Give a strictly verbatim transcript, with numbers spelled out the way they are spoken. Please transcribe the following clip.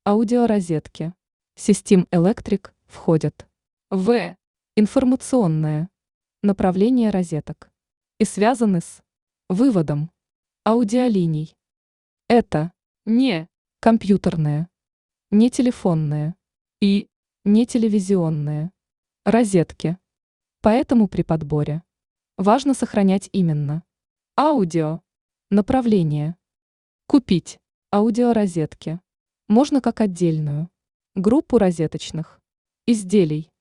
Аудиорозетки. System Electric входят в информационное направление розеток и связаны с выводом аудиолиний. Это не компьютерные, не телефонные и не телевизионные розетки. Поэтому при подборе важно сохранять именно аудио направление. Купить аудиорозетки можно как отдельную группу розеточных изделий,